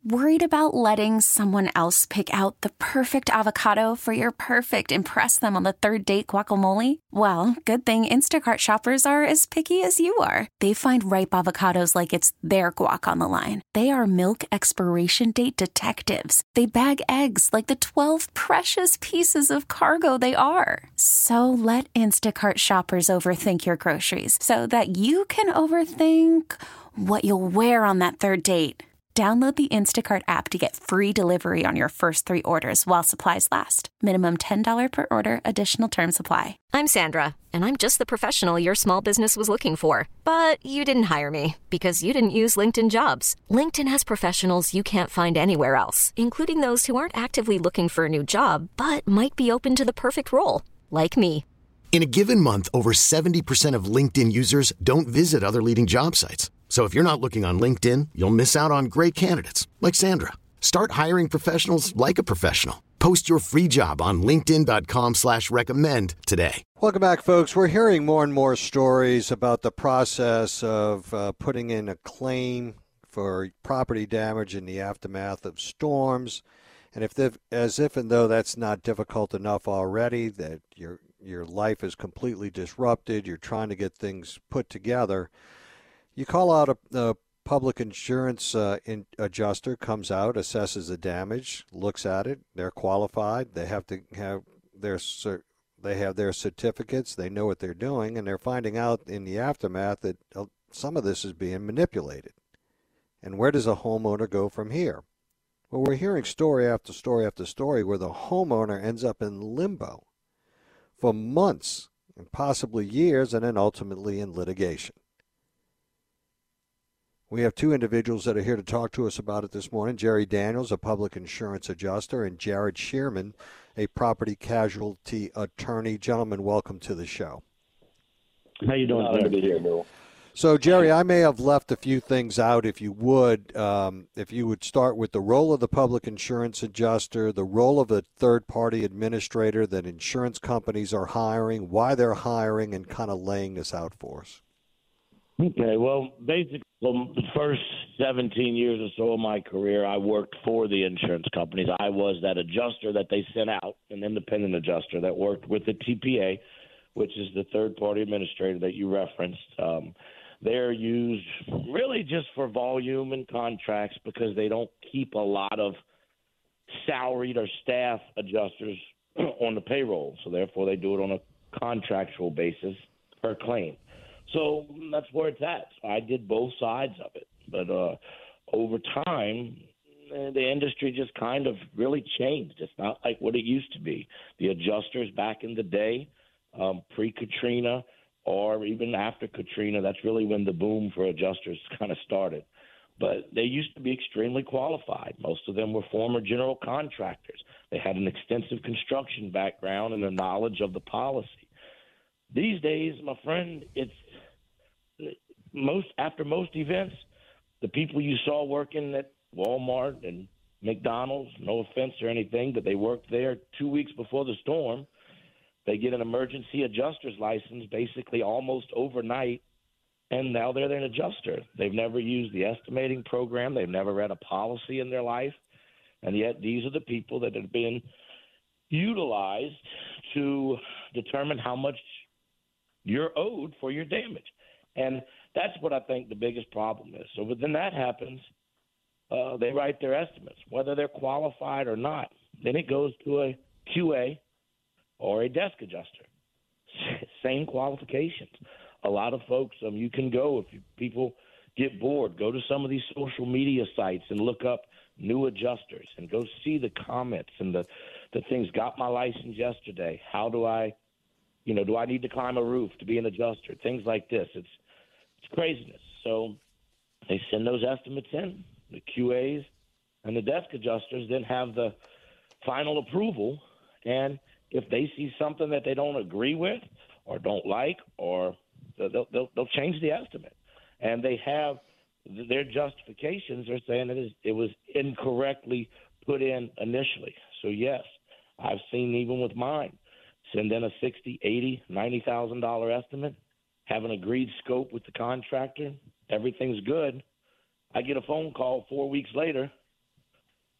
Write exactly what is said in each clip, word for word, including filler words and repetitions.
Worried about letting someone else pick out the perfect avocado for your perfect impress them on the third date guacamole? Well, good thing Instacart shoppers are as picky as you are. They find ripe avocados like it's their guac on the line. They are milk expiration date detectives. They bag eggs like the twelve precious pieces of cargo they are. So let Instacart shoppers overthink your groceries so that you can overthink what you'll wear on that third date. Download the Instacart app to get free delivery on your first three orders while supplies last. Minimum ten dollars per order. Additional terms apply. I'm Sandra, and I'm just the professional your small business was looking for. But you didn't hire me because you didn't use LinkedIn Jobs. LinkedIn has professionals you can't find anywhere else, including those who aren't actively looking for a new job, but might be open to the perfect role, like me. In a given month, over seventy percent of LinkedIn users don't visit other leading job sites. So if you're not looking on LinkedIn, you'll miss out on great candidates like Sandra. Start hiring professionals like a professional. Post your free job on linkedin.com slash recommend today. Welcome back, folks. We're hearing more and more stories about the process of uh, putting in a claim for property damage in the aftermath of storms. And if they've, as if and though that's not difficult enough already, that your your life is completely disrupted, you're trying to get things put together, you call out a, a public insurance uh, in, adjuster, comes out, assesses the damage, looks at it. They're qualified. They have to have their they have their certificates. They know what they're doing, and they're finding out in the aftermath that uh, some of this is being manipulated. And where does a homeowner go from here? Well, we're hearing story after story after story where the homeowner ends up in limbo for months and possibly years, and then ultimately in litigation. We have two individuals that are here to talk to us about it this morning. Jerry Daniels, a public insurance adjuster, and Jared Shearman, a property casualty attorney. Gentlemen, welcome to the show. How you doing? Glad to be here, Bill. So, Jerry, I may have left a few things out. If you would, um, if you would start with the role of the public insurance adjuster, the role of a third-party administrator that insurance companies are hiring, why they're hiring, and kind of laying this out for us. Okay, well, basically, well, the first seventeen years or so of my career, I worked for the insurance companies. I was that adjuster that they sent out, an independent adjuster that worked with the T P A, which is the third-party administrator that you referenced. Um, they're used really just for volume and contracts because they don't keep a lot of salaried or staff adjusters on the payroll. So, therefore, they do it on a contractual basis per claim. So that's where it's at. So I did both sides of it. But uh, over time, the industry just kind of really changed. It's not like what it used to be. The adjusters back in the day, um, pre-Katrina or even after Katrina, that's really when the boom for adjusters kind of started. But they used to be extremely qualified. Most of them were former general contractors. They had an extensive construction background and a knowledge of the policy. These days, my friend, it's most after most events, the people you saw working at Walmart and McDonald's, no offense or anything, but they worked there two weeks before the storm. They get an emergency adjuster's license basically almost overnight, and now they're an adjuster. They've never used the estimating program. They've never read a policy in their life, and yet these are the people that have been utilized to determine how much you're owed for your damage. And that's what I think the biggest problem is. So then that happens, uh, they write their estimates, whether they're qualified or not. Then it goes to a Q A or a desk adjuster. Same qualifications. A lot of folks, um, you can go, if you, people get bored, go to some of these social media sites and look up new adjusters and go see the comments and the, the things. Got my license yesterday. How do I, you know, do I need to climb a roof to be an adjuster? Things like this. It's it's craziness. So they send those estimates in. The Q As and the desk adjusters then have the final approval. And if they see something that they don't agree with or don't like, or they'll they'll, they'll change the estimate. And they have their justifications are saying that it was incorrectly put in initially. So, yes, I've seen even with mine, send in a sixty thousand dollars, eighty thousand dollars, ninety thousand dollars estimate, have an agreed scope with the contractor, everything's good. I get a phone call four weeks later,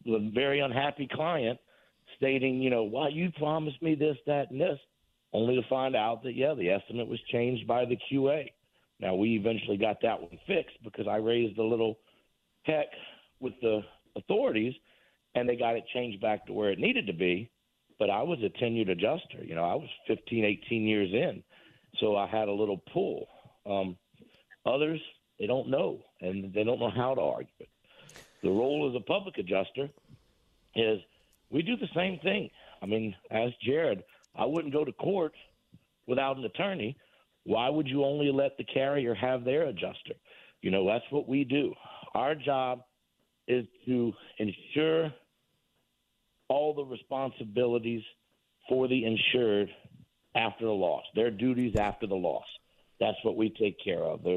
a very unhappy client stating, you know, why you promised me this, that, and this, only to find out that, yeah, the estimate was changed by the Q A. Now, we eventually got that one fixed because I raised a little heck with the authorities, and they got it changed back to where it needed to be. But I was a tenured adjuster. You know, I was fifteen, eighteen years in, so I had a little pull. Um, others, they don't know, and they don't know how to argue it. The role as a public adjuster is we do the same thing. I mean, as Jared, I wouldn't go to court without an attorney. Why would you only let the carrier have their adjuster? You know, that's what we do. Our job is to ensure all the responsibilities for the insured after the loss, their duties after the loss. That's what we take care of. There's,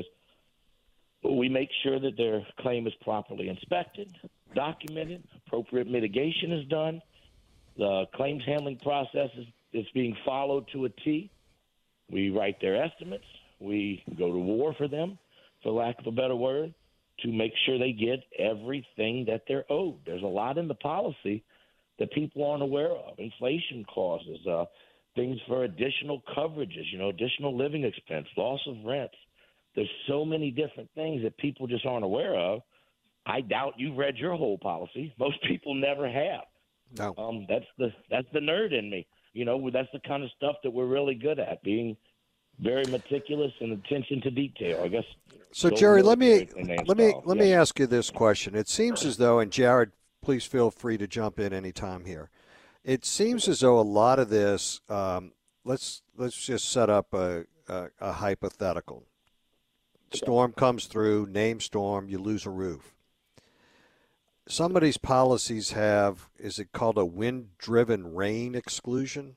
we make sure that their claim is properly inspected, documented, appropriate mitigation is done, the claims handling process is, is being followed to a T. We write their estimates. We go to war for them, for lack of a better word, to make sure they get everything that they're owed. There's a lot in the policy that people aren't aware of, inflation clauses, uh, things for additional coverages, you know, additional living expense, loss of rents. There's so many different things that people just aren't aware of. I doubt you've read your whole policy. Most people never have. No. Um, that's the that's the nerd in me. You know, that's the kind of stuff that we're really good at, being very meticulous and attention to detail, I guess. So, Jerry, let me let me style. let yeah. me ask you this question. It seems as though, and Jared, please feel free to jump in anytime here. It seems as though a lot of this. Um, let's let's just set up a, a, a hypothetical. Storm comes through, name storm, you lose a roof. Some of these policies have, is it called a wind-driven rain exclusion?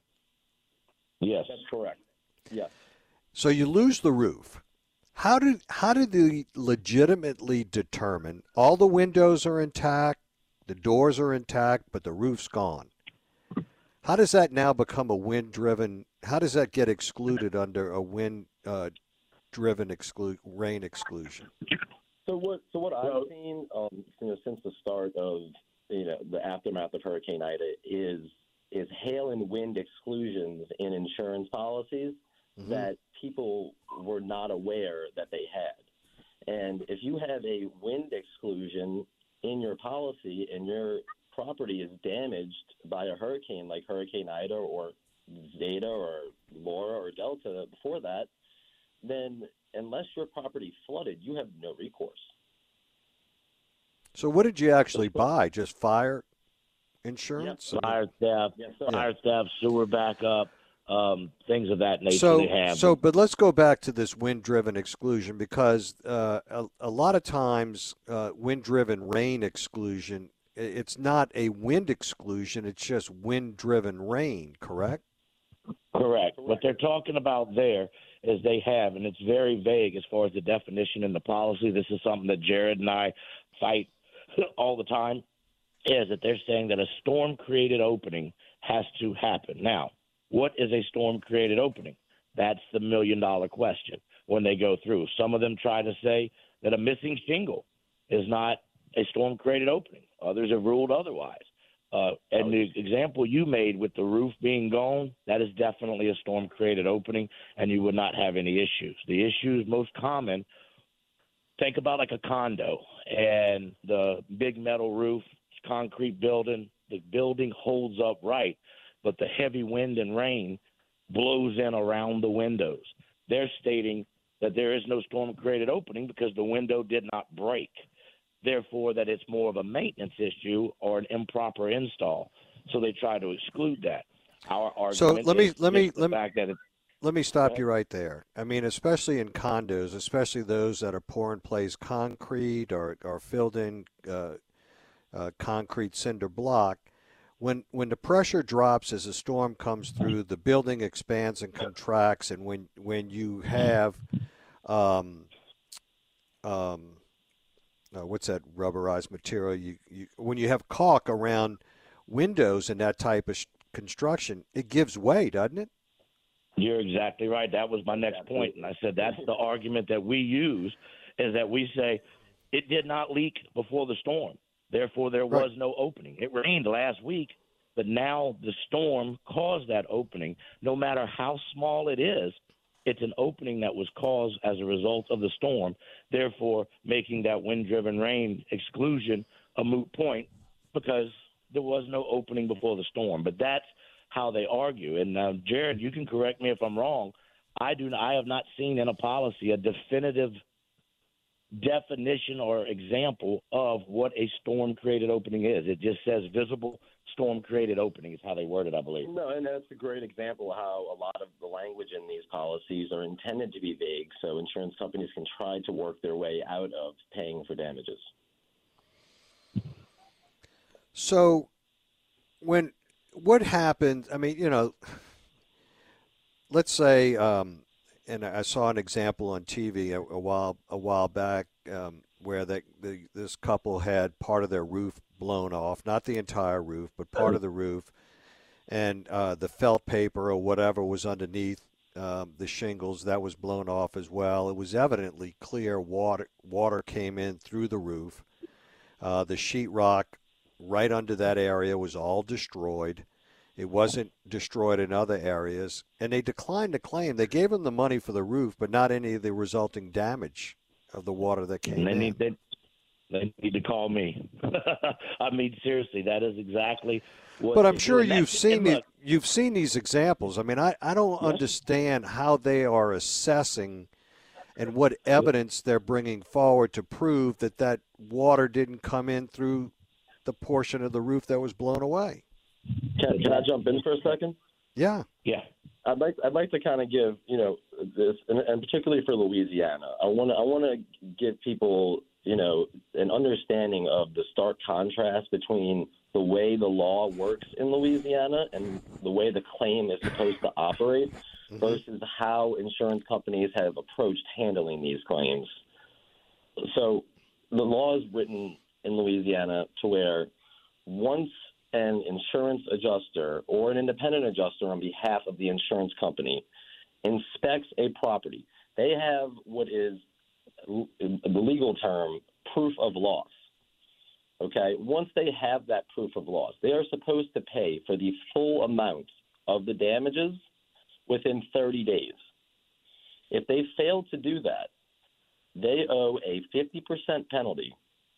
Yes, that's correct. Yes. So you lose the roof. How did how did they legitimately determine all the windows are intact, the doors are intact, but the roof's gone? How does that now become a wind-driven? How does that get excluded under a wind? Uh, driven exclu- rain exclusion? So what? So what I've seen, um, you know, since the start of you know the aftermath of Hurricane Ida is is hail and wind exclusions in insurance policies mm-hmm. that people were not aware that they had. And if you have a wind exclusion in your policy and your property is damaged by a hurricane like Hurricane Ida or Zeta or Laura or Delta before that, then unless your property flooded, you have no recourse. So what did you actually buy? Just fire insurance? Yep. Fire theft, yes, fire theft, sewer backup, um, things of that nature so, they have. So, but let's go back to this wind-driven exclusion because uh, a, a lot of times uh, wind-driven rain exclusion, it's not a wind exclusion, it's just wind-driven rain, correct? Correct. What they're talking about there is they have, and it's very vague as far as the definition in the policy. This is something that Jared and I fight all the time, is that they're saying that a storm-created opening has to happen. Now, what is a storm-created opening? That's the million-dollar question when they go through. Some of them try to say that a missing shingle is not a storm-created opening. Others have ruled otherwise. Uh, and the example you made with the roof being gone, that is definitely a storm-created opening, and you would not have any issues. The issues most common, think about like a condo and the big metal roof, concrete building, the building holds up right, but the heavy wind and rain blows in around the windows. They're stating that there is no storm-created opening because the window did not break. Therefore, that it's more of a maintenance issue or an improper install. So they try to exclude that. Our argument so let me is let me the let fact me that it's, let me stop you right there. I mean, especially in condos, especially those that are pour in place concrete or or filled in uh, uh, concrete cinder block. When when the pressure drops as a storm comes through, the building expands and contracts, and when when you have um, um, Uh, what's that rubberized material? You, you when you have caulk around windows and that type of sh- construction, it gives way, doesn't it? You're exactly right. That was my next point, and I said that's the argument that we use, is that we say it did not leak before the storm. Therefore, there was Right. no opening. It rained last week, but now the storm caused that opening. No matter how small it is, it's an opening that was caused as a result of the storm, therefore making that wind-driven rain exclusion a moot point because there was no opening before the storm. But that's how they argue. And, uh, Jared, you can correct me if I'm wrong. I do. I have not seen in a policy a definitive definition or example of what a storm-created opening is. It just says visible storm-created opening is how they word it, I believe. No, and that's a great example of how a lot of the language in these policies are intended to be vague, so insurance companies can try to work their way out of paying for damages. So when what happens, I mean, you know, let's say, um, and I saw an example on T V a, a while a while back um, where they, the, this couple had part of their roof blown off, not the entire roof, but part of the roof, and uh, the felt paper or whatever was underneath um, the shingles that was blown off as well. It was evidently clear water water came in through the roof. Uh, the sheetrock right under that area was all destroyed. It wasn't destroyed in other areas, and they declined to claim. They gave them the money for the roof, but not any of the resulting damage of the water that came And they in. need, they, they need to call me. I mean, seriously, that is exactly what. But I'm they sure do. And you've that's- seen and the, look, you've seen these examples. I mean, I, I don't Yes. understand how they are assessing and what evidence they're bringing forward to prove that that water didn't come in through the portion of the roof that was blown away. Can, can I jump in for a second? Yeah. Yeah. I'd like I'd like to kind of give you know this, and, and particularly for Louisiana, I want to I want to give people you know an understanding of the stark contrast between the way the law works in Louisiana and the way the claim is supposed to operate versus how insurance companies have approached handling these claims. So the law is written in Louisiana to where once an insurance adjuster or an independent adjuster on behalf of the insurance company inspects a property, they have what is the legal term proof of loss. Okay, once they have that proof of loss, they are supposed to pay for the full amount of the damages within thirty days. If they fail to do that, they owe a fifty percent penalty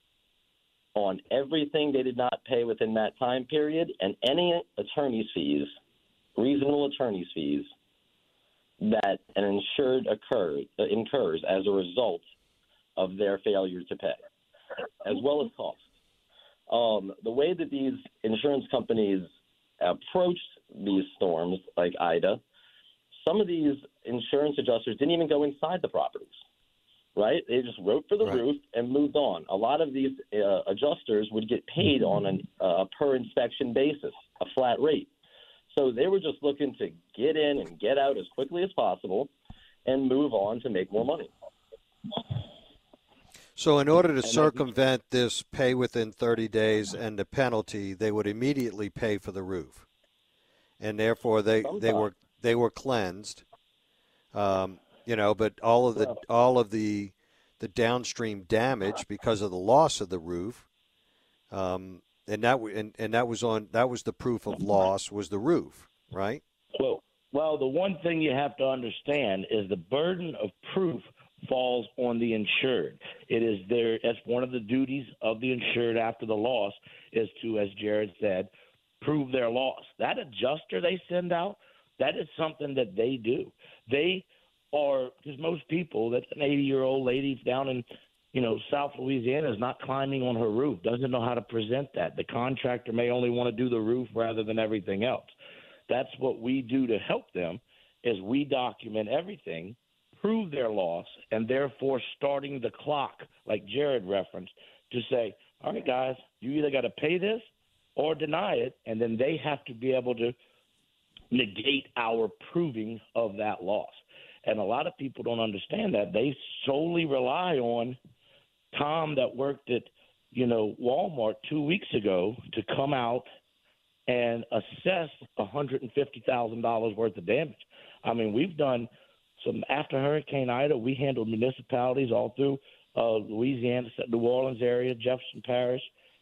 on everything they did not pay within that time period, and any attorney's fees, reasonable attorney's fees, that an insured occurs, uh, incurs as a result of their failure to pay, as well as costs. Um, the way that these insurance companies approach these storms, like Ida, some of these insurance adjusters didn't even go inside the properties. Right? They just wrote for the Right. roof and moved on. A lot of these uh, adjusters would get paid on a uh, per inspection basis, a flat rate. So they were just looking to get in and get out as quickly as possible and move on to make more money. So in order to circumvent this pay within thirty days and the penalty, they would immediately pay for the roof. And therefore they, they were they were cleansed. Um, you know, but all of the all of the the downstream damage because of the loss of the roof, um, and that w- and, and that was on that was the proof of loss was the roof, right? Well, well, the one thing you have to understand is the burden of proof falls on the insured. It is there. That's one of the duties of the insured after the loss is to, as Jared said, prove their loss. That adjuster they send out, that is something that they do. They Or because most people, that's an eighty-year-old lady down in, you know, South Louisiana is not climbing on her roof, doesn't know how to present that. The contractor may only want to do the roof rather than everything else. That's what we do to help them is we document everything, prove their loss, and therefore starting the clock, like Jared referenced, to say, all right, guys, you either got to pay this or deny it, and then they have to be able to negate our proving of that loss. And a lot of people don't understand that. They solely rely on Tom that worked at, you know, Walmart two weeks ago to come out and assess one hundred fifty thousand dollars worth of damage. I mean, we've done some – after Hurricane Ida, we handled municipalities all through uh, Louisiana, New Orleans area, Jefferson Parish,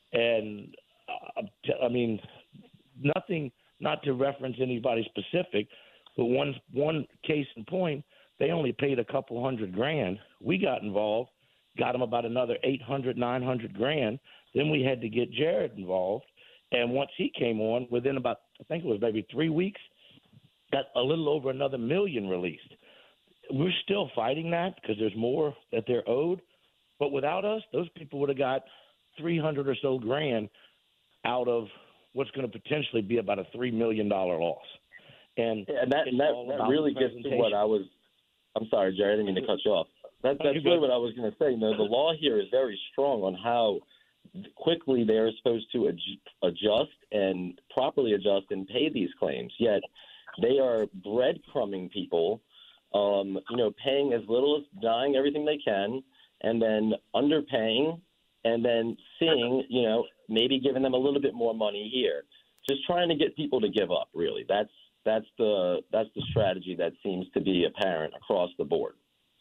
And uh, I mean, nothing, not to reference anybody specific, but one one case in point, they only paid a couple hundred grand. We got involved, got them about another eight hundred, nine hundred grand. Then we had to get Jared involved. And once he came on, within about, I think it was maybe three weeks, got a little over another million released. We're still fighting that because there's more that they're owed. But without us, those people would have got three hundred or so grand out of what's going to potentially be about a three million dollars loss. And, yeah, and that, and that, that really gets to what I was – I'm sorry, Jerry, I didn't mean to cut you off. That, that's really what I was going to say. You know, the law here is very strong on how quickly they are supposed to ad- adjust and properly adjust and pay these claims, yet they are breadcrumbing people, um, you know, paying as little as dying everything they can, and then underpaying, and then seeing, you know, maybe giving them a little bit more money here. Just trying to get people to give up, really. That's that's the that's the strategy that seems to be apparent across the board.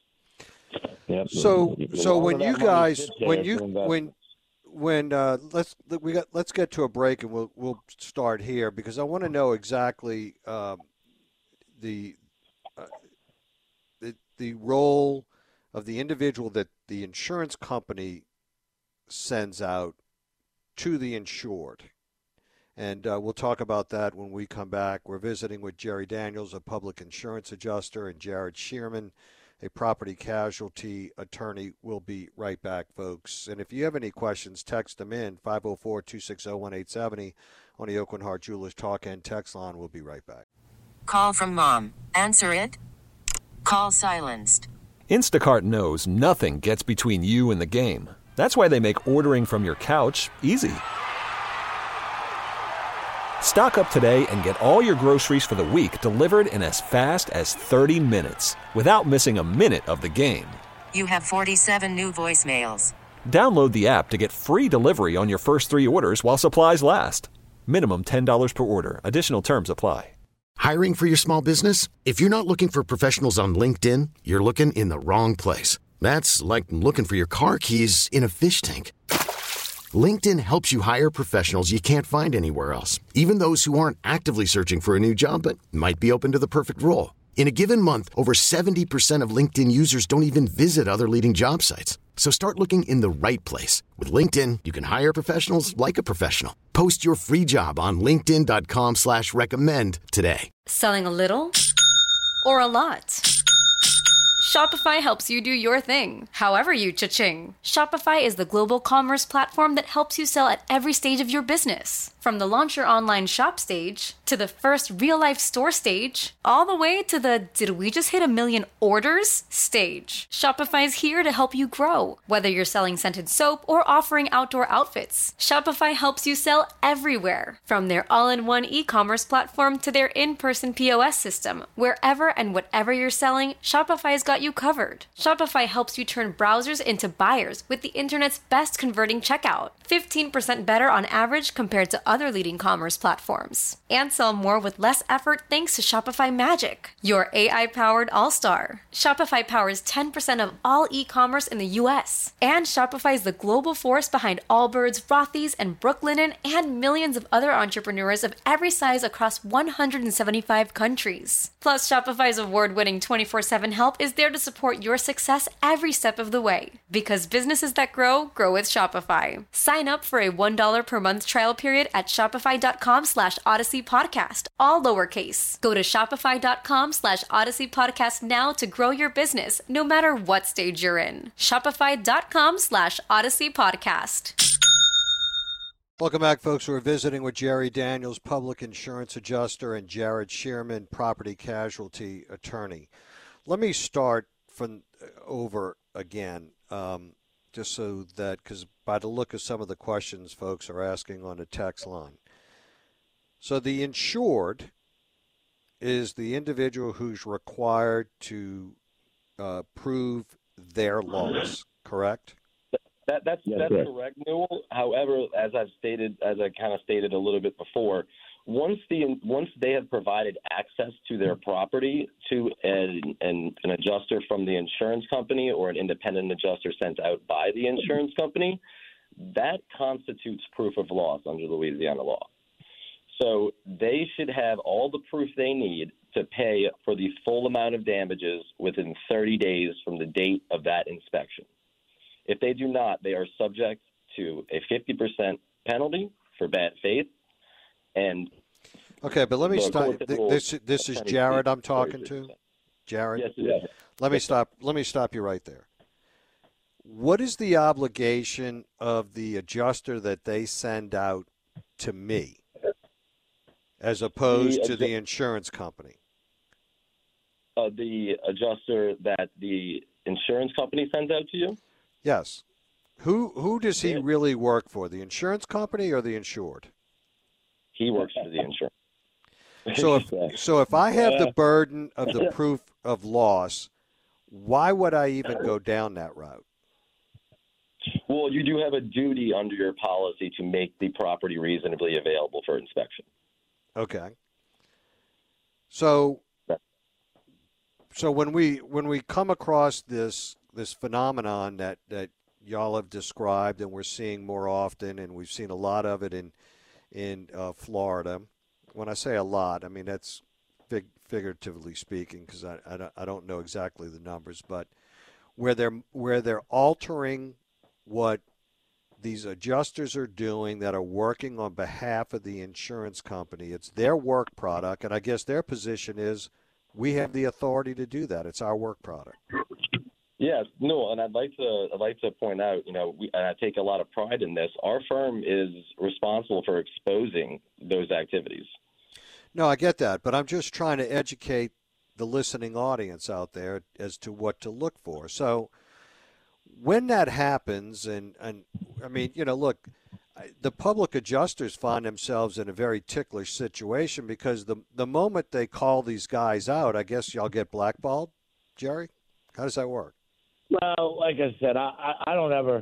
Yep. So so when you guys when you when when uh, let's we got let's get to a break and we'll we'll start here because I want to know exactly um, the, uh, the the role of the individual that the insurance company sends out to the insured. And uh, we'll talk about that when we come back. We're visiting with Jerry Daniels, a public insurance adjuster, and Jared Shearman, a property casualty attorney. We'll be right back, folks. And if you have any questions, text them in, five oh four, two six oh, one eight seven oh on the Oakland Heart Jewelers Talk and Text line. We'll be right back. Call from mom. Answer it. Call silenced. Instacart knows nothing gets between you and the game. That's why they make ordering from your couch easy. Stock up today and get all your groceries for the week delivered in as fast as thirty minutes without missing a minute of the game. You have forty-seven new voicemails. Download the app to get free delivery on your first three orders while supplies last. Minimum ten dollars per order. Additional terms apply. Hiring for your small business? If you're not looking for professionals on LinkedIn, you're looking in the wrong place. That's like looking for your car keys in a fish tank. LinkedIn helps you hire professionals you can't find anywhere else, even those who aren't actively searching for a new job but might be open to the perfect role. In a given month, over seventy percent of LinkedIn users don't even visit other leading job sites. So start looking in the right place. With LinkedIn, you can hire professionals like a professional. Post your free job on linkedin dot com slash recommend today. Selling a little or a lot? Shopify helps you do your thing, however you cha-ching. Shopify is the global commerce platform that helps you sell at every stage of your business. From the launch your online shop stage, to the first real-life store stage, all the way to the did we just hit a million orders stage. Shopify's here to help you grow. Whether you're selling scented soap or offering outdoor outfits, Shopify helps you sell everywhere. From their all-in-one e-commerce platform to their in-person P O S system, wherever and whatever you're selling, Shopify's got you covered. Shopify helps you turn browsers into buyers with the internet's best converting checkout. fifteen percent better on average compared to other leading commerce platforms. And sell more with less effort thanks to Shopify Magic, your A I-powered all-star. Shopify powers ten percent of all e-commerce in the U S. And Shopify is the global force behind Allbirds, Rothy's, and Brooklinen, and millions of other entrepreneurs of every size across one hundred seventy-five countries. Plus, Shopify's award-winning twenty-four seven help is there to support your success every step of the way. Because businesses that grow, grow with Shopify. Sign up for a one dollar per month trial period at shopify.com slash Odyssey Podcast, all lowercase. Go to shopify.com slash Odyssey Podcast now to grow your business, no matter what stage you're in. Shopify.com slash Odyssey Podcast. Welcome back, folks. We're visiting with Jerry Daniels, public insurance adjuster, and Jared Shearman, property casualty attorney. Let me start from over again, um, just so that, because by the look of some of the questions folks are asking on the text line. So the insured is the individual who's required to uh, prove their loss, correct? That, that's yes, that's correct. correct, Newell. However, as I've stated, as I kind of stated a little bit before, once the once they have provided access to their property to an, an, an adjuster from the insurance company or an independent adjuster sent out by the insurance company, that constitutes proof of loss under Louisiana law. So they should have all the proof they need to pay for the full amount of damages within thirty days from the date of that inspection. If they do not, they are subject to a fifty percent penalty for bad faith. And okay, but let me stop. This this is Jared I'm talking thirty percent. to. Jared, yes, yes. let me stop. Let me stop you right there. What is the obligation of the adjuster that they send out to me, as opposed the, to the insurance company? Uh, the adjuster that the insurance company sends out to you? Yes. Who who does he really work for, the insurance company or the insured? He works for the insurance. So if so if I have the burden of the proof of loss, why would I even go down that route? Well, you do have a duty under your policy to make the property reasonably available for inspection. Okay. So so when we when we come across this this phenomenon that, that y'all have described and we're seeing more often, and we've seen a lot of it in in uh, Florida. When I say a lot, I mean that's fig- figuratively speaking, because I, I, don't, I don't know exactly the numbers, but where they're where they're altering what these adjusters are doing that are working on behalf of the insurance company. It's their work product, and I guess their position is we have the authority to do that. It's our work product. Yes, no, and I'd like to I'd like to point out, you know, we, and I take a lot of pride in this. Our firm is responsible for exposing those activities. No, I get that, but I'm just trying to educate the listening audience out there as to what to look for. So when that happens, and, and I mean, you know, look, the public adjusters find themselves in a very ticklish situation because the the moment they call these guys out, I guess y'all get blackballed, Jerry? How does that work? Well, like I said, I, I, I don't ever,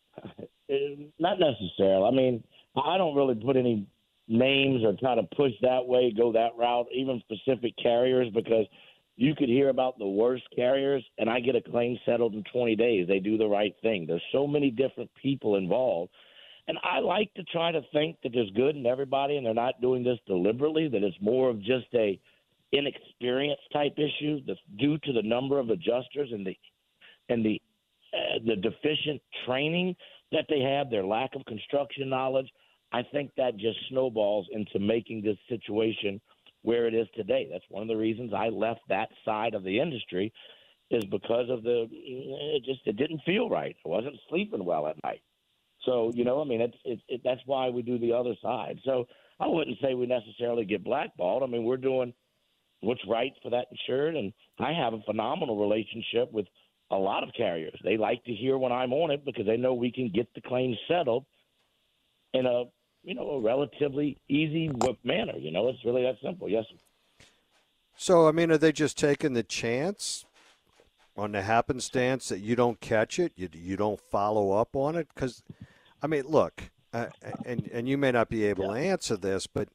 not necessarily. I mean, I don't really put any names or try to push that way, go that route, even specific carriers, because you could hear about the worst carriers, and I get a claim settled in twenty days. They do the right thing. There's so many different people involved. And I like to try to think that there's good in everybody, and they're not doing this deliberately, that it's more of just a inexperience type issue that's due to the number of adjusters and the and the uh, the deficient training that they have, their lack of construction knowledge. I think that just snowballs into making this situation where it is today. That's one of the reasons I left that side of the industry, is because of the it just it didn't feel right. I wasn't sleeping well at night. So, you know, I mean, it's it, it, that's why we do the other side. So I wouldn't say we necessarily get blackballed. I mean, we're doing what's right for that insured, and I have a phenomenal relationship with a lot of carriers. They like to hear when I'm on it because they know we can get the claims settled in a, you know, a relatively easy manner. You know, it's really that simple. Yes. So, I mean, are they just taking the chance on the happenstance that you don't catch it, you you don't follow up on it? Because, I mean, look, uh, and and you may not be able yeah. to answer this, but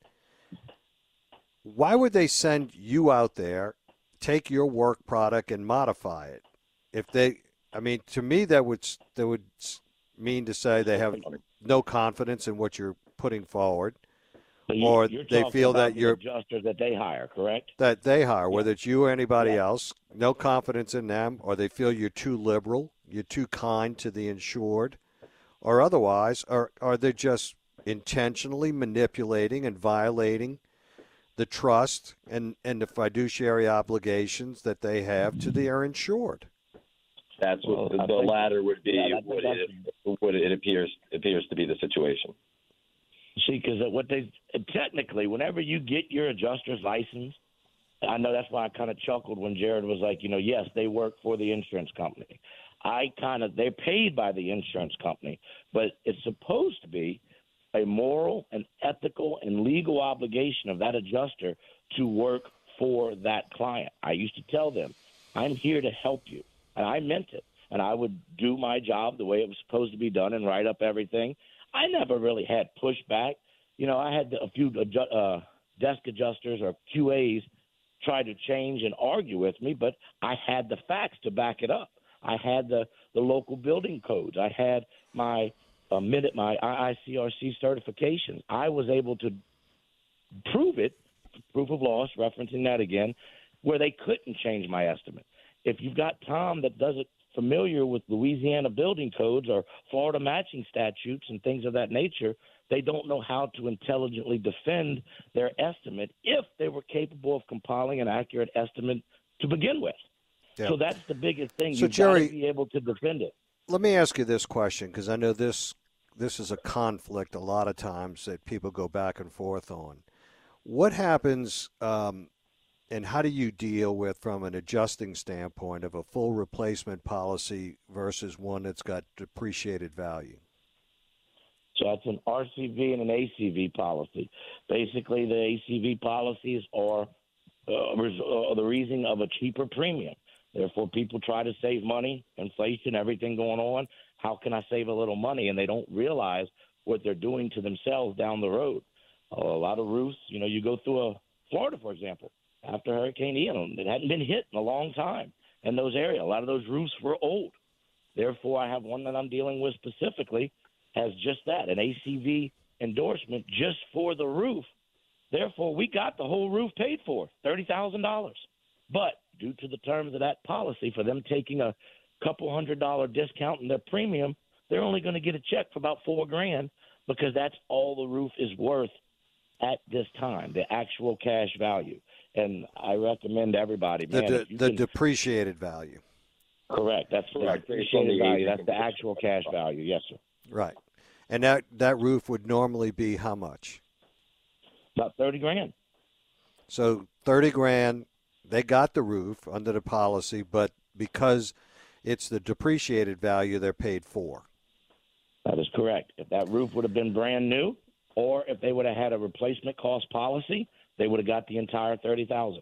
why would they send you out there, take your work product and modify it? If they, I mean, to me, that would that would mean to say they have no confidence in what you're putting forward, you, or you're they feel about that the you're adjuster that they hire, correct? That they hire, yeah. whether it's you or anybody yeah. else, no confidence in them, or they feel you're too liberal, you're too kind to the insured, or otherwise, or are they just intentionally manipulating and violating the trust and, and the fiduciary obligations that they have to their insured? That's what well, the, the latter would be. Yeah, what, it, what it appears appears to be the situation. See, because what they technically, whenever you get your adjuster's license, I know that's why I kind of chuckled when Jared was like, you know, yes, they work for the insurance company. I kind of they're paid by the insurance company, but it's supposed to be a moral and ethical and legal obligation of that adjuster to work for that client. I used to tell them, I'm here to help you. And I meant it. And I would do my job the way it was supposed to be done and write up everything. I never really had pushback. You know, I had a few adju- uh, desk adjusters or Q As try to change and argue with me, but I had the facts to back it up. I had the, the local building codes. I had my omitted my I I C R C certifications. I was able to prove it, proof of loss, referencing that again, where they couldn't change my estimate. If you've got Tom that doesn't familiar with Louisiana building codes or Florida matching statutes and things of that nature, they don't know how to intelligently defend their estimate if they were capable of compiling an accurate estimate to begin with. Yeah. So that's the biggest thing. So You've Jerry, got to be able to defend it. Let me ask you this question, because I know this this is a conflict a lot of times that people go back and forth on. What happens um, and how do you deal with, from an adjusting standpoint, of a full replacement policy versus one that's got depreciated value? So that's an R C V and an A C V policy. Basically, the A C V policies are uh, the reason of a cheaper premium. Therefore, people try to save money, inflation, everything going on. How can I save a little money? And they don't realize what they're doing to themselves down the road. Uh, a lot of roofs, you know, you go through a Florida, for example, after Hurricane Ian, it hadn't been hit in a long time in those areas. A lot of those roofs were old. Therefore, I have one that I'm dealing with specifically has just that, an A C V endorsement just for the roof. Therefore, we got the whole roof paid for, thirty thousand dollars. But due to the terms of that policy, for them taking a couple hundred dollar discount in their premium, they're only going to get a check for about four grand because that's all the roof is worth at this time, the actual cash value. And I recommend everybody, man, the, de- the can, depreciated value. Correct. That's the Right. depreciated value. That's the actual cash value. Yes, sir. Right. And that, that roof would normally be how much? About thirty grand. So thirty grand, they got the roof under the policy, but because it's the depreciated value, they're paid for. That is correct. If that roof would have been brand new, or if they would have had a replacement cost policy, they would have got the entire thirty thousand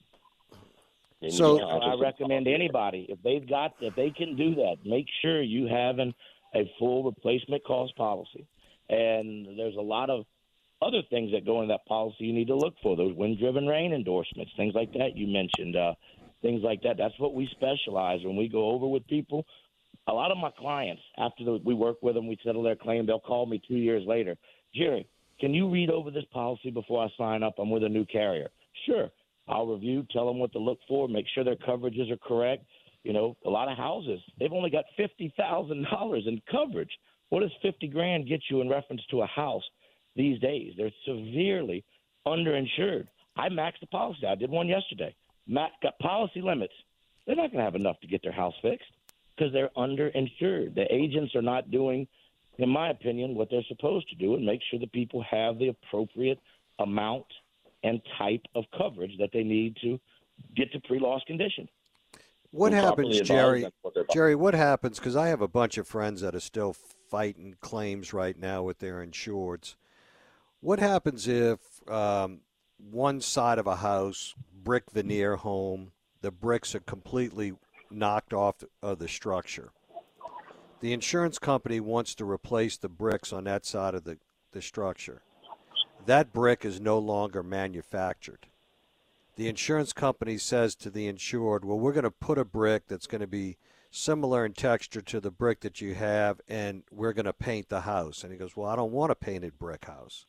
dollars. So you know, I recommend anybody, if they've got, if they can do that, make sure you have an, a full replacement cost policy. And there's a lot of other things that go in that policy you need to look for, those wind-driven rain endorsements, things like that you mentioned, uh, things like that. That's what we specialize when we go over with people. A lot of my clients, after the, we work with them, we settle their claim, they'll call me two years later. Jerry, can you read over this policy before I sign up? I'm with a new carrier. Sure. I'll review, tell them what to look for, make sure their coverages are correct. You know, a lot of houses, they've only got fifty thousand dollars in coverage. What does fifty grand get you in reference to a house these days? They're severely underinsured. I maxed the policy. I did one yesterday. Matt got policy limits. They're not going to have enough to get their house fixed because they're underinsured. The agents are not doing, in my opinion, what they're supposed to do and make sure that people have the appropriate amount and type of coverage that they need to get to pre-loss condition. What And happens, properly Jerry? advised, that's what they're about. Jerry, what happens? Because I have a bunch of friends that are still fighting claims right now with their insureds. What happens if um, one side of a house, brick veneer home, the bricks are completely knocked off of the structure? The insurance company wants to replace the bricks on that side of the, the structure. That brick is no longer manufactured. The insurance company says to the insured, well, we're going to put a brick that's going to be similar in texture to the brick that you have, and we're going to paint the house. And he goes, well, I don't want a painted brick house.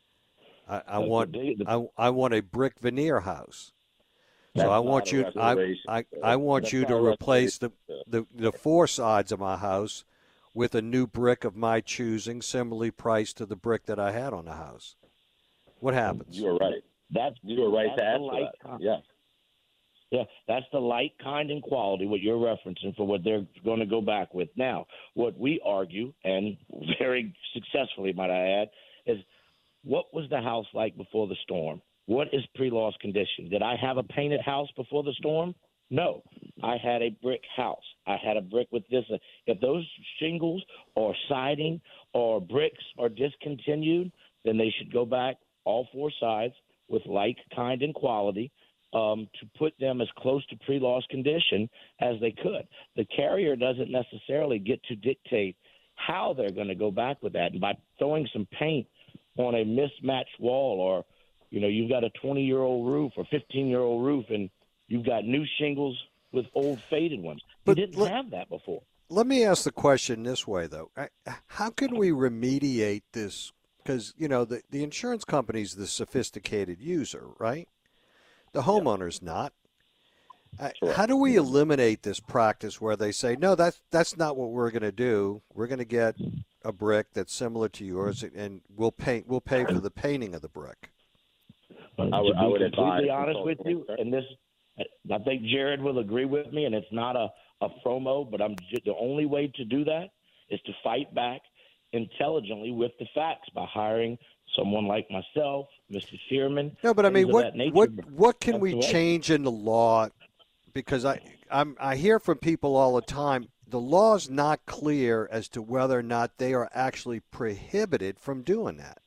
I, I want I, I want a brick veneer house. So That's I want not a you I, restoration. I, I want That's you not to a replace the, restoration. the, the four sides of my house with a new brick of my choosing, similarly priced to the brick that I had on the house. What happens? You are right. That's You are right that's to ask the for light that. kind. Yes. Yeah, that's the light, kind, and quality, what you're referencing for what they're going to go back with. Now, what we argue, and very successfully, might I add, is what was the house like before the storm? What is pre-loss condition? Did I have a painted house before the storm? No. I had a brick house. I had a brick with this. If those shingles or siding or bricks are discontinued, then they should go back all four sides with like, kind, and quality um, to put them as close to pre-loss condition as they could. The carrier doesn't necessarily get to dictate how they're going to go back with that. And by throwing some paint on a mismatched wall, or, you know, you've got a twenty-year-old roof or fifteen-year-old roof and you've got new shingles with old faded ones. But you didn't let, have that before. let me ask the question this way, though. How can we remediate this? Because, you know, the, the insurance company's the sophisticated user, right? The homeowner's yeah. not. Sure. How do we eliminate this practice where they say, no, that's, that's not what we're going to do. We're going to get a brick that's similar to yours, and we'll paint. We'll pay for the painting of the brick. I would, I would completely honest with you, and this, I think Jared will agree with me, and it's not a, a promo, but I'm just, the only way to do that is to fight back intelligently with the facts by hiring someone like myself, Mister Shearman. No, but I mean, what what what can we change in the law? Because I I'm, I hear from people all the time, the law's not clear as to whether or not they are actually prohibited from doing that.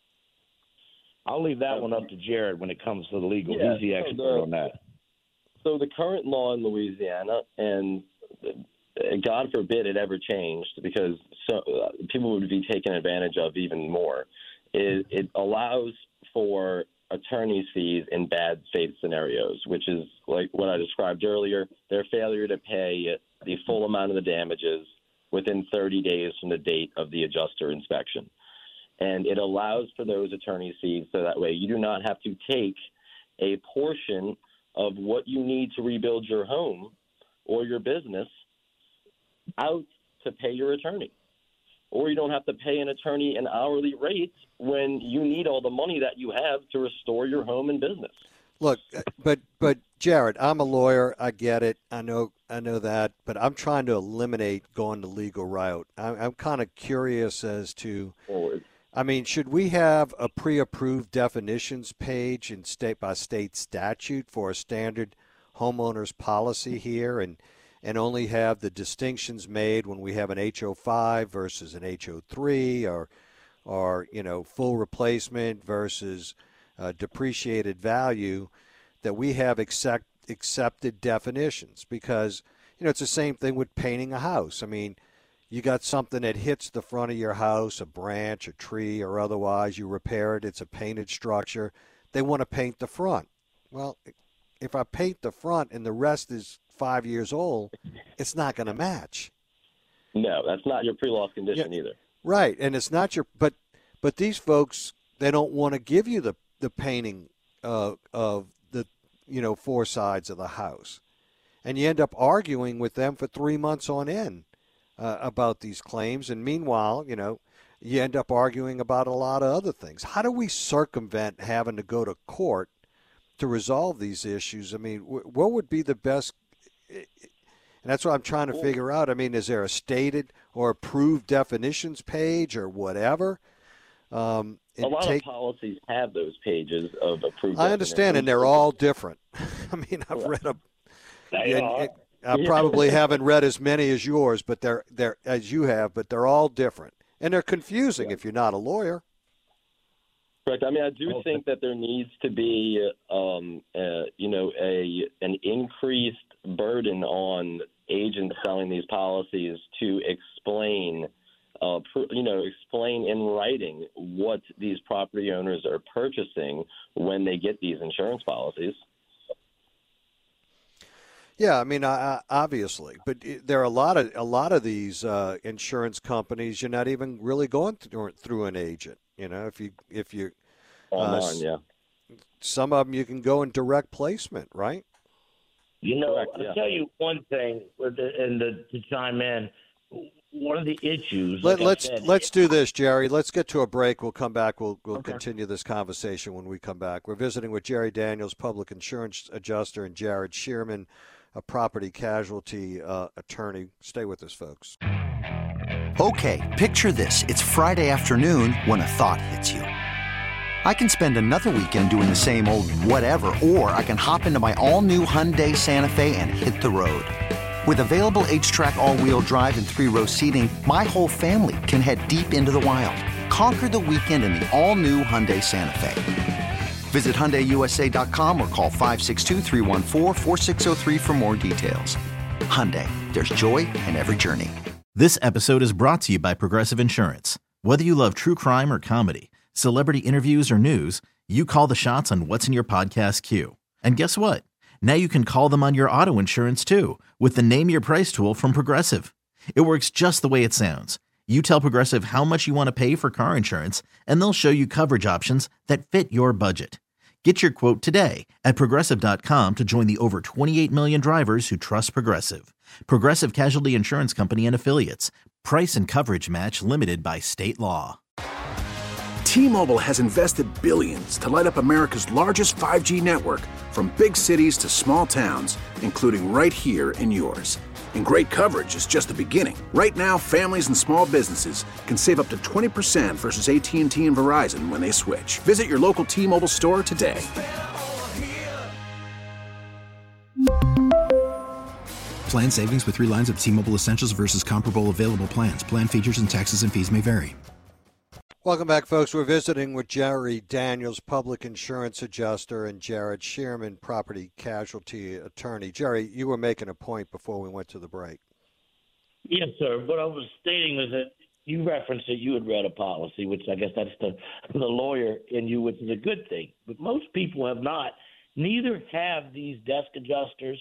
I'll leave that one up to Jared when it comes to the legal. Yeah, He's the expert so the, on that. So the current law in Louisiana, and God forbid it ever changed, because so, uh, people would be taken advantage of even more, is it allows for attorney's fees in bad faith scenarios, which is like what I described earlier, their failure to pay the full amount of the damages within thirty days from the date of the adjuster inspection. And it allows for those attorney's fees so that way you do not have to take a portion of what you need to rebuild your home or your business out to pay your attorney. Or you don't have to pay an attorney an hourly rate when you need all the money that you have to restore your home and business. Look, but but Jared, I'm a lawyer. I get it. I know I know that. But I'm trying to eliminate going the legal route. I'm, I'm kind of curious as to, Forward. I mean, should we have a pre-approved definitions page in state by state statute for a standard homeowner's policy here, and and only have the distinctions made when we have an H O five versus an H O three, or, or you know, full replacement versus uh, depreciated value, that we have accept, accepted definitions? Because, you know, it's the same thing with painting a house. I mean, you got something that hits the front of your house, a branch, a tree, or otherwise, you repair it, it's a painted structure. They want to paint the front. Well, if I paint the front and the rest is five years old, it's not going to match. No, that's not your pre-loss condition yeah, either. Right, and it's not your. But but these folks, they don't want to give you the the painting uh, of the you know four sides of the house, and you end up arguing with them for three months on end uh, about these claims. And meanwhile, you know, you end up arguing about a lot of other things. How do we circumvent having to go to court to resolve these issues? I mean, what would be the best? And that's what I'm trying to figure out. I mean, is there a stated or approved definitions page or whatever? Um, a lot take, of policies have those pages of approved. I understand, and they're all different. I mean, I've read them. I probably haven't read as many as yours, but they're they're as you have, but they're all different, and they're confusing yeah. if you're not a lawyer. Correct. I mean, I do think that there needs to be, um, uh, you know, a an increased burden on agents selling these policies to explain, uh, pr- you know, explain in writing what these property owners are purchasing when they get these insurance policies. Yeah, I mean, I, I, obviously, but it, there are a lot of a lot of these uh, insurance companies. You're not even really going through, through an agent. You know, if you if you online, uh, yeah. Some of them you can go in direct placement, right? You know, Correct, I'll yeah. tell you one thing, with the, and the, to chime in, one of the issues. Let, like let's said, let's do this, Jerry. Let's get to a break. We'll come back. We'll we'll okay. continue this conversation when we come back. We're visiting with Jerry Daniels, public insurance adjuster, and Jared Shearman, a property casualty uh, attorney. Stay with us, folks. Okay, picture this. It's Friday afternoon when a thought hits you. I can spend another weekend doing the same old whatever, or I can hop into my all-new Hyundai Santa Fe and hit the road. With available H-Track all-wheel drive and three-row seating, my whole family can head deep into the wild. Conquer the weekend in the all-new Hyundai Santa Fe. Visit Hyundai U S A dot com or call five six two, three one four, four six zero three for more details. Hyundai, there's joy in every journey. This episode is brought to you by Progressive Insurance. Whether you love true crime or comedy, celebrity interviews or news, you call the shots on what's in your podcast queue. And guess what? Now you can call them on your auto insurance too with the Name Your Price tool from Progressive. It works just the way it sounds. You tell Progressive how much you want to pay for car insurance, and they'll show you coverage options that fit your budget. Get your quote today at Progressive dot com to join the over twenty-eight million drivers who trust Progressive. Progressive Casualty Insurance Company and Affiliates. Price and coverage match limited by state law. T-Mobile has invested billions to light up America's largest five G network, from big cities to small towns, including right here in yours. And great coverage is just the beginning. Right now, families and small businesses can save up to twenty percent versus A T and T and Verizon when they switch. Visit your local T-Mobile store today. Plan savings with three lines of T-Mobile Essentials versus comparable available plans. Plan features and taxes and fees may vary. Welcome back, folks. We're visiting with Jerry Daniels, public insurance adjuster, and Jared Shearman, property casualty attorney. Jerry, you were making a point before we went to the break. Yes, sir. What I was stating was that you referenced that you had read a policy, which I guess that's the, the lawyer in you, which is a good thing. But most people have not. Neither have these desk adjusters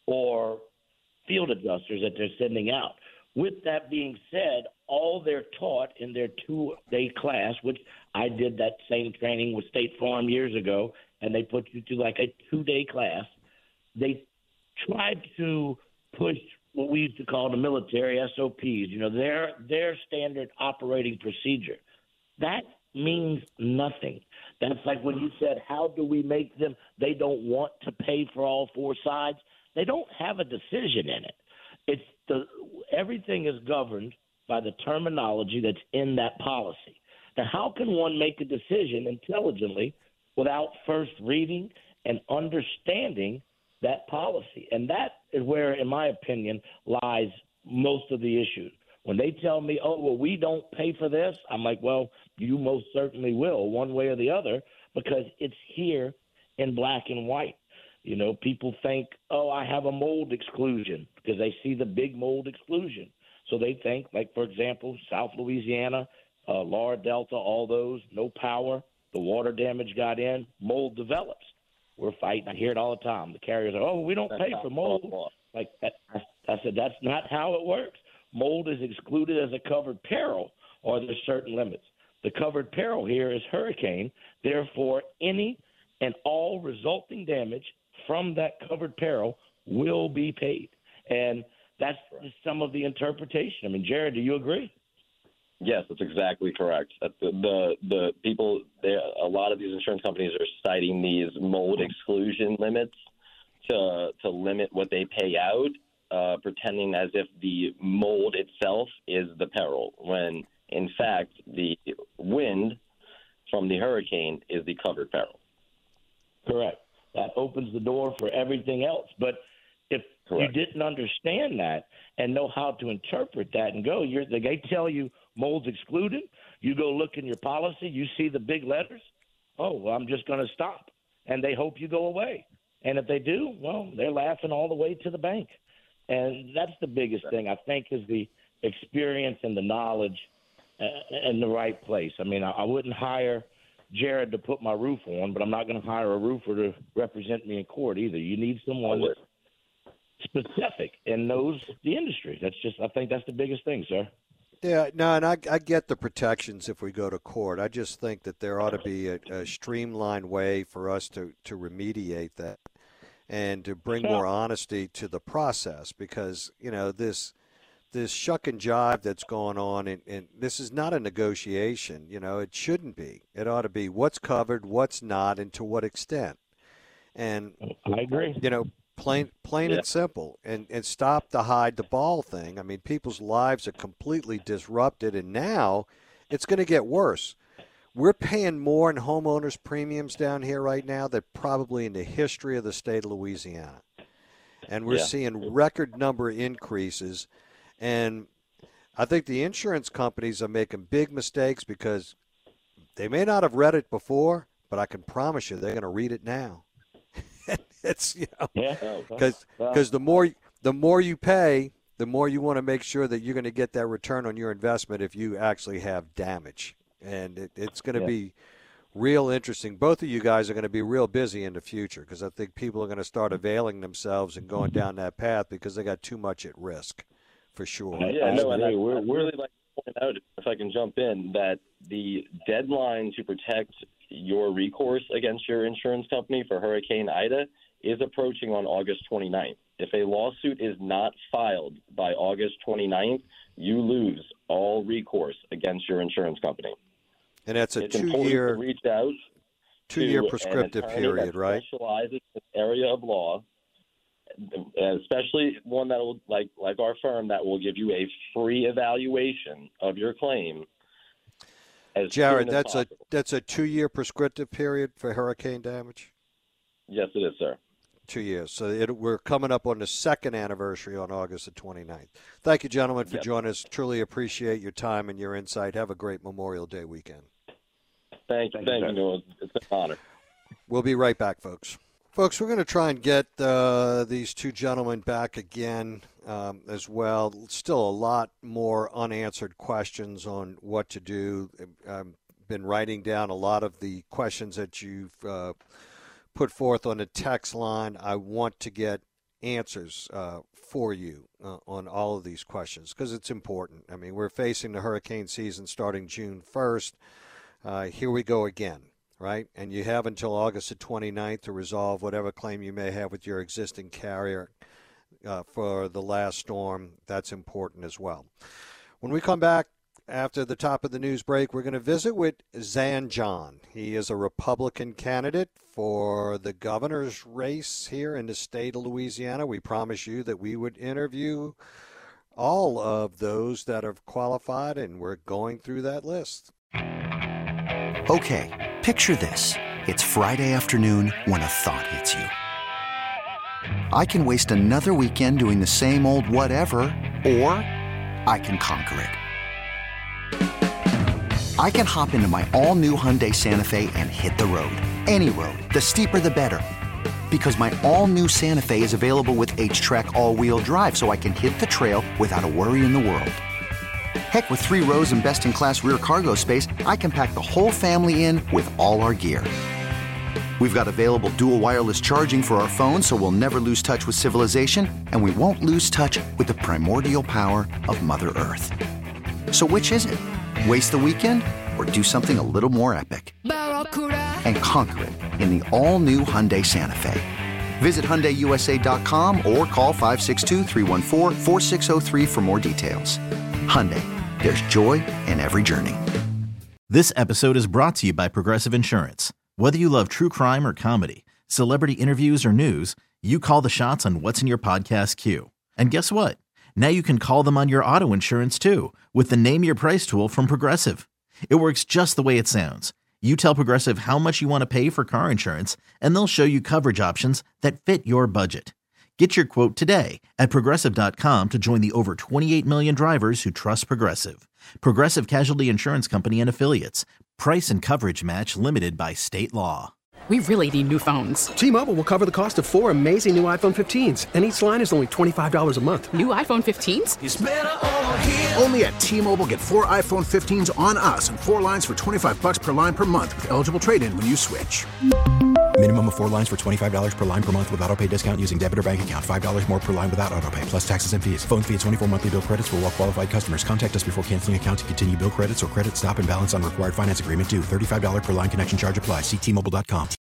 or field adjusters that they're sending out. With that being said, all they're taught in their two-day class, which I did that same training with State Farm years ago, and they put you through like a two-day class, they tried to push what we used to call the military S O Ps, you know, their their standard operating procedure. That means nothing. That's like when you said, how do we make them, they don't want to pay for all four sides. They don't have a decision in it. It's the everything is governed by the terminology that's in that policy. Now, how can one make a decision intelligently without first reading and understanding that policy? And that is where, in my opinion, lies most of the issues. When they tell me, oh, well, we don't pay for this, I'm like, well, you most certainly will, one way or the other, because it's here in black and white. You know, people think, oh, I have a mold exclusion because they see the big mold exclusion. So they think, like, for example, South Louisiana, uh, Laura Delta, all those, no power, the water damage got in, mold develops. We're fighting. I hear it all the time. The carriers are, oh, we don't pay for mold. Like that, I, I said, that's not how it works. Mold is excluded as a covered peril, or there's certain limits. The covered peril here is hurricane. Therefore, any and all resulting damage from that covered peril will be paid. And that's some of the interpretation. I mean, Jared, do you agree? Yes, that's exactly correct. The the, the people, a lot of these insurance companies are citing these mold exclusion limits to to limit what they pay out, uh, pretending as if the mold itself is the peril, when in fact the wind from the hurricane is the covered peril. Correct. That opens the door for everything else. But if Correct. You didn't understand that and know how to interpret that and go, you're, they tell you mold's excluded, you go look in your policy, you see the big letters, oh, well, I'm just going to stop. And they hope you go away. And if they do, well, they're laughing all the way to the bank. And that's the biggest thing, I think, is the experience and the knowledge uh, in the right place. I mean, I, I wouldn't hire Jared to put my roof on, but I'm not going to hire a roofer to represent me in court either. You need someone that's specific and knows the industry. That's just, I think that's the biggest thing, sir. Yeah, no, and I, I get the protections if we go to court. I just think that there ought to be a, a streamlined way for us to, to remediate that and to bring more honesty to the process, because, you know, this this shuck and jive that's going on, and, and this is not a negotiation. You know, it shouldn't be. It ought to be what's covered, what's not, and to what extent. And I agree. You know, plain plain yeah. and simple, and, and stop the hide the ball thing. I mean, people's lives are completely disrupted, and now it's going to get worse. We're paying more in homeowners premiums down here right now than probably in the history of the state of Louisiana. And we're yeah. seeing record number increases. And I think the insurance companies are making big mistakes because they may not have read it before, but I can promise you they're going to read it now. It's, you know, because yeah. because the more the more you pay, the more you want to make sure that you're going to get that return on your investment if you actually have damage. And it, it's going to yeah. be real interesting. Both of you guys are going to be real busy in the future, because I think people are going to start availing themselves and going down that path because they got too much at risk for sure. Yeah, I no, and I, agree. We're- I'd we're- really like to point out, if I can jump in, that the deadline to protect your recourse against your insurance company for Hurricane Ida is approaching on August twenty-ninth. If a lawsuit is not filed by August twenty-ninth, you lose all recourse against your insurance company. And that's a it's important two-year to reach out two-year to prescriptive an attorney period, that right? specializes in this area of law, especially one that will, like like our firm, that will give you a free evaluation of your claim. As Jared, soon as that's possible. a that's a two-year prescriptive period for hurricane damage. Yes, it is, sir. Two years. So it, we're coming up on the second anniversary on August the twenty-ninth. Thank you, gentlemen, for Yep. joining us. Truly appreciate your time and your insight. Have a great Memorial Day weekend. Thank you. Thank you, Noah. It's an honor. We'll be right back, folks. Folks, we're going to try and get uh, these two gentlemen back again um, as well. Still a lot more unanswered questions on what to do. I've been writing down a lot of the questions that you've uh, put forth on the text line. I want to get answers uh, for you uh, on all of these questions because it's important. I mean, we're facing the hurricane season starting June first. Uh, here we go again. Right? And you have until August the twenty-ninth to resolve whatever claim you may have with your existing carrier uh, for the last storm. That's important as well. When we come back after the top of the news break, we're going to visit with Zan John. He is a Republican candidate for the governor's race here in the state of Louisiana. We promised you that we would interview all of those that have qualified, and we're going through that list. Okay, picture this. It's Friday afternoon when a thought hits you. I can waste another weekend doing the same old whatever, or I can conquer it. I can hop into my all-new Hyundai Santa Fe and hit the road. Any road. The steeper, the better. Because my all-new Santa Fe is available with H-Track all-wheel drive, so I can hit the trail without a worry in the world. Heck, with three rows and best-in-class rear cargo space, I can pack the whole family in with all our gear. We've got available dual wireless charging for our phones, so we'll never lose touch with civilization, and we won't lose touch with the primordial power of Mother Earth. So which is it? Waste the weekend or do something a little more epic? And conquer it in the all-new Hyundai Santa Fe. Visit Hyundai U S A dot com or call five six two, three one four, four six zero three for more details. Hyundai, there's joy in every journey. This episode is brought to you by Progressive Insurance. Whether you love true crime or comedy, celebrity interviews or news, you call the shots on what's in your podcast queue. And guess what? Now you can call them on your auto insurance too with the Name Your Price tool from Progressive. It works just the way it sounds. You tell Progressive how much you want to pay for car insurance, and they'll show you coverage options that fit your budget. Get your quote today at Progressive dot com to join the over twenty-eight million drivers who trust Progressive. Progressive Casualty Insurance Company and Affiliates. Price and coverage match limited by state law. We really need new phones. T-Mobile will cover the cost of four amazing new iPhone fifteens, and each line is only twenty-five dollars a month. New iPhone fifteens? It's better over here. Only at T-Mobile, get four iPhone fifteens on us and four lines for twenty-five bucks per line per month with eligible trade-in when you switch. Minimum of four lines for twenty-five dollars per line per month with auto pay discount using debit or bank account. five dollars more per line without auto pay, plus taxes and fees. Phone fee at twenty-four monthly bill credits for well-qualified customers. Contact us before canceling account to continue bill credits or credit stop and balance on required finance agreement due. thirty-five dollars per line connection charge applies. See T Mobile dot com.